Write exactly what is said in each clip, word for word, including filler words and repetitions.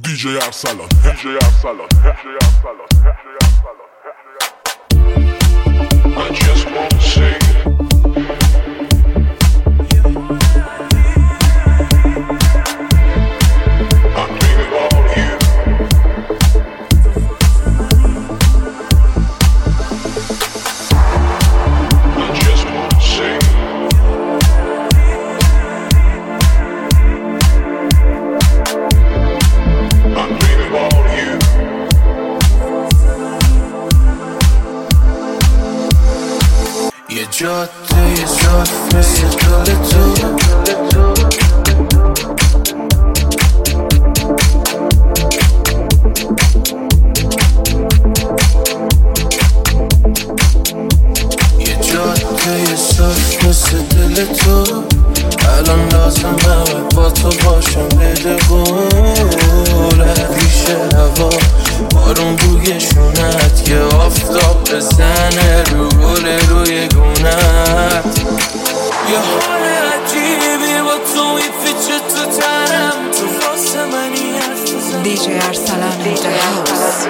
دی جی ارسلان دی جی ارسلان دی جی ارسلان دی جی ارسلان I just want to sing. I'm thinking about you. I just want to sing. I'm thinking about you. یه جاده یه صاف مثل دل تو یه جاده یه صاف مثل دل تو الان لازمه با تو باشم بدگونه ریشه هوا بارون روی شونت یه آفتاب بزنه رو گل روی گونت یه حال عجیبی با تو میفیچه تو تنم تو واسه منی حرف بزن دی جی ارسلان دی جی هاوس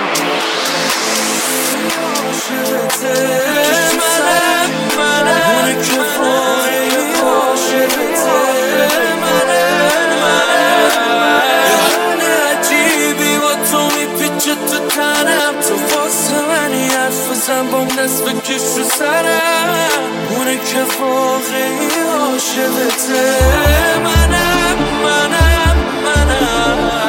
منم منم اونه که فایی عاشقته منم منم یه حال عجیبی با تو میپیچه تو تنم تو واسه منی حرف بزن بام نصف کش رو سرم اونه که واقعی عاشقته منم منم منم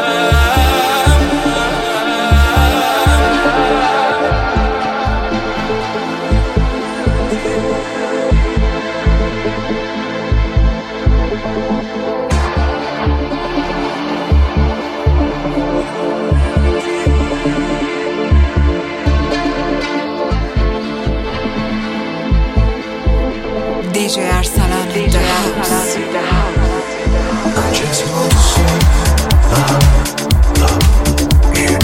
دی جی ارسلان دی جی هاوس I just want to say I love you.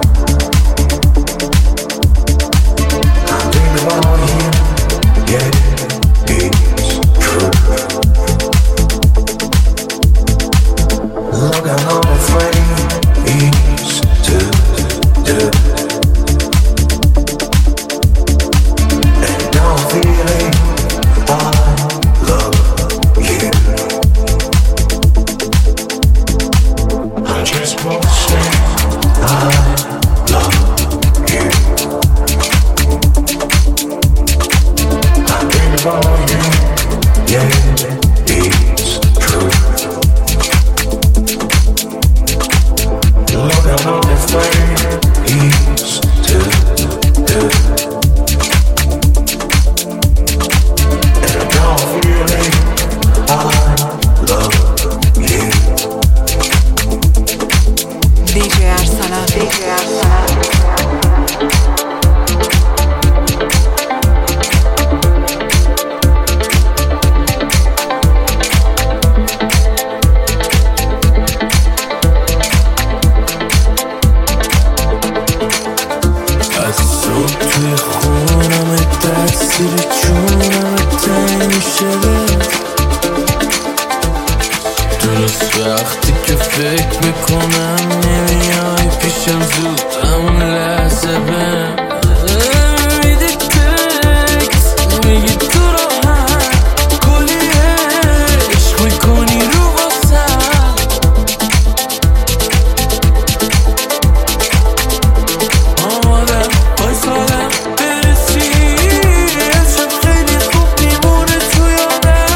I'm thinking about you, yeah, it's true. Look, I'm not afraid, it's to do. And I'm feeling I love you. I just want to say I love you. I think about you, yeah, it's true. Look, I'm not afraid, it's to do. And I'm feeling I love you. دی جی ارسلان دی جی ارسلان از صبح توی خونم تاثیر چونم تنگ میشه درست وقتی که فکر میکنم نمیای پیشم زود همون لحظه بهم میدی تکس میگی تو راحت کلی عشق میکنی رو واسم آمادم بایستادم برسی امشب خیلی خوب میمونه تو یادم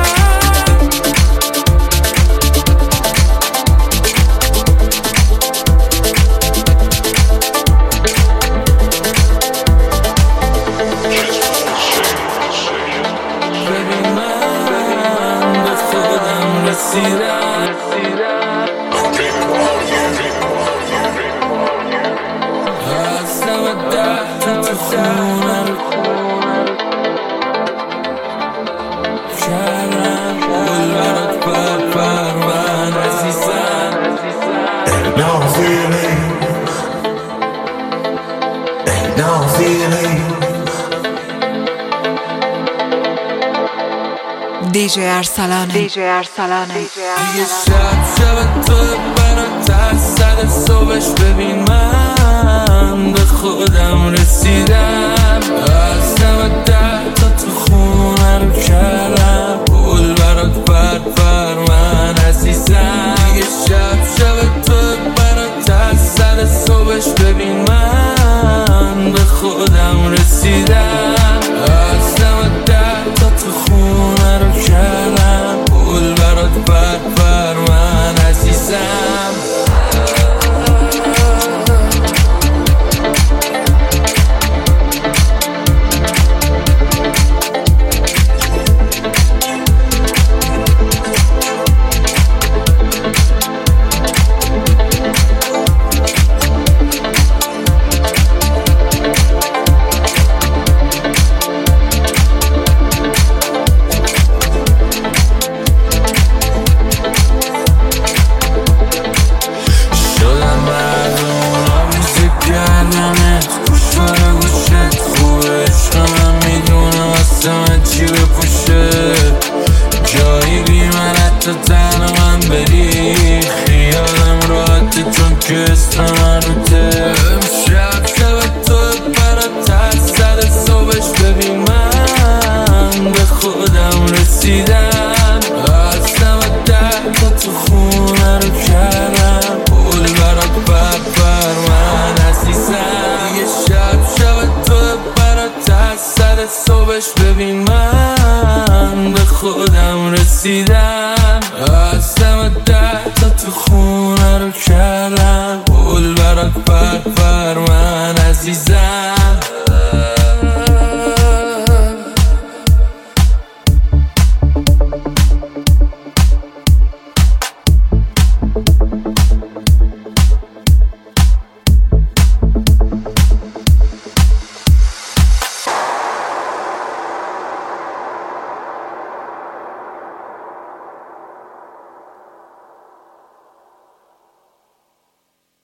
ببین من به خودم رسیدم I'm thinking about you. هستم ده تو خونم کردم گل برات پر پر من عزیزم And now I'm feeling, and now I'm feeling. دی جی ارسلان دی جی ارسلان دیگه شب شب تو برام ترس زده سر صبحش ببین من به خودم رسیدم. از دم ده تا تو خونه رو کردم پول برات پر پر من عزیزم. دیگه شب شب تو برات از سر صبحش ببین من به خودم رسیدم. از دم ده تا تو خونه رو کردم پول برات پر پر من عزیزم. جایی بی من حتی تنها من بری خیالم راحته چون که اسم من رو ته. امشب شب تو برات از سر صبحش ببین من به خودم رسیدم. از دم ده تا تو خونه رو کردم پول برات پر پر من عزیزم. دیگه شب شب تو برات از سر صبحش ببین من به خودم رسیدم.